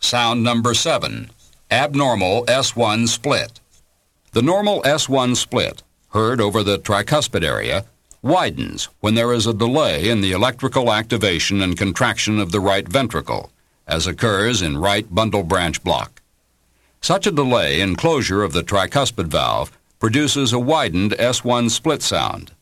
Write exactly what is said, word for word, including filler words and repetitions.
Sound number seven, abnormal S one split. The normal S one split, heard over the tricuspid area, widens when there is a delay in the electrical activation and contraction of the right ventricle, as occurs in right bundle branch block. Such a delay in closure of the tricuspid valve produces a widened S one split sound.